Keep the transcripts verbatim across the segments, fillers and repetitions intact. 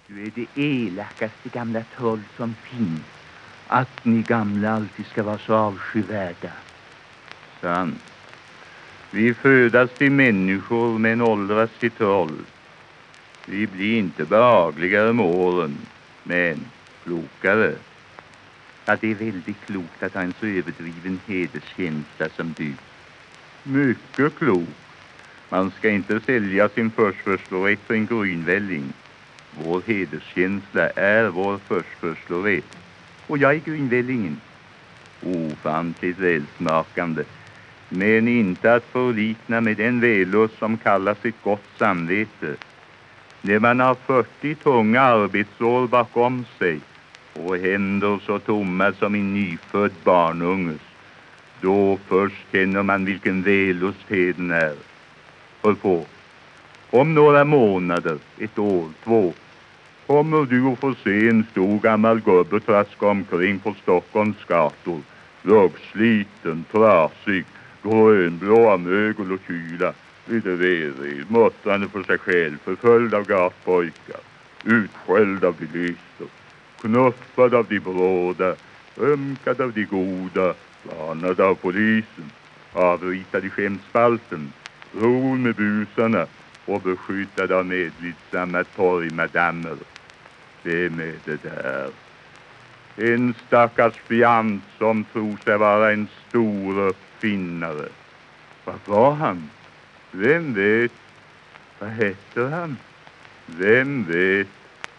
Du är det elakaste gamla troll som finns. Att ni gamla alltid ska vara så avskyvärda. Sant. Vi födas till människor men åldras till troll. Vi blir inte behagligare med åren, men klokare. Ja, det är väldigt klokt att ha en så överdriven hederskänsla som du. Mycket klokt. Man ska inte sälja sin förstförslorätt för en grynvälling. Vår hederskänsla är vår förstförslorätt. Och jag är grynvällingen. Ofantligt välsmakande. Men inte att förlikna med den vällust som kallas ett gott samvete. När man har fyrtio tunga arbetsår bakom sig och händer så tomma som en nyfödd barnunges, då först känner man vilken vällust heden är. Håll på. Om några månader, ett år, två, kommer du att få se en stor gammal gubbe traska omkring på Stockholms gator. Rögsliten, trasig, grönblå av mögel och kyla. Lite verig, muttrande för sig själv, förföljd av gatpojkar, utskälld av bilister, knuffad av de bråda, ömkad av de goda, varnad av polisen, avritad i skämspalten, rol med busarna och beskyddad av medlidsamma torgmadammer. Vem är det där? En stackars fjant som tror sig vara en stor uppfinnare. Vad var han? Vem vet? Vad heter han? Vem vet?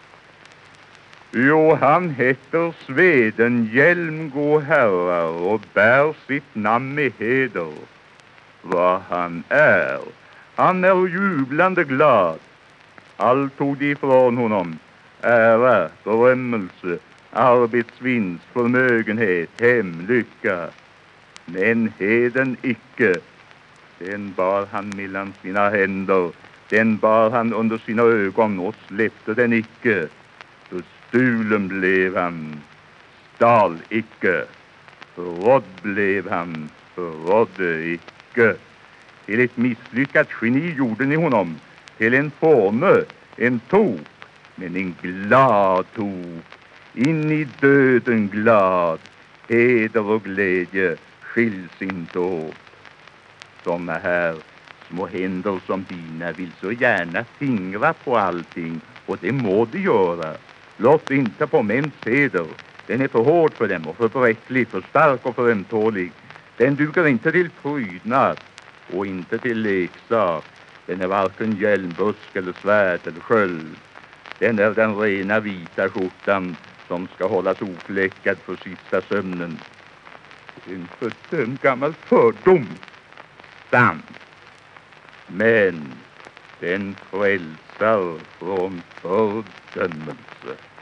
Jo, han heter Swedenhjelm, gå herrar, och bär sitt namn med heder. Vad han är? Han är jublande glad. Allt tog de ifrån honom. Ära, berömmelse, arbetsvinst, förmögenhet, hem, lycka. Men heden icke. Den bar han mellan sina händer. Den bar han under sina ögon och släppte den icke. För stulen blev han. Stal icke. Förrådd blev han. Förrådde icke. Till ett misslyckat geni gjorde ni honom. Till en fåne, en tok. Men en glad tok. In i döden glad. Heder och glädje skiljs inte åt. Såna här små händer som dina vill så gärna fingra på allting. Och det må de göra. Låt inte på mäns heder. Den är för hård för dem och för bräcklig, för stark och för ömtålig. Den duger inte till prydnad och inte till leksak. Den är varken hjälmbusk eller svärd eller sköld. Den är den rena vita skjortan som ska hållas ofläckad för sista sömnen. En fördömd gammal fördom. Sant. Men den frälsar från fördömelse.